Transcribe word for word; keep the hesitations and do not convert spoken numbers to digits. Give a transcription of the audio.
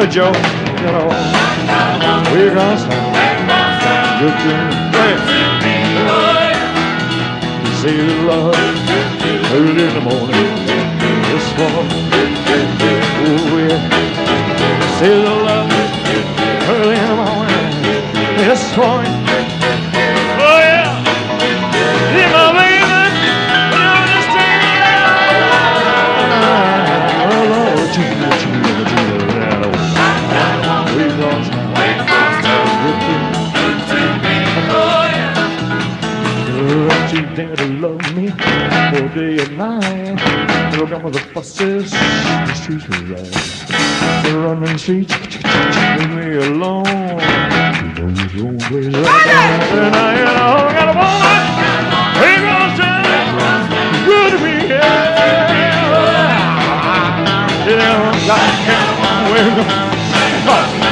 it, Joe. You know, we're gonna sound good to say the love early in the morning. This one, oh yeah. Say the love early in the morning. This one, oh yeah. Yeah, my baby, you understand? Oh, Lord, jingle, jingle, jingle, that old. We lost now. Good to oh yeah. Don't you dare to love me all day and night. Look at the buses, the streets are right. The running streets, leave me alone. You know you don't play like that. And I, you know, got a woman. Hey, girls, good to be here. Yeah, got a cat. Where you go?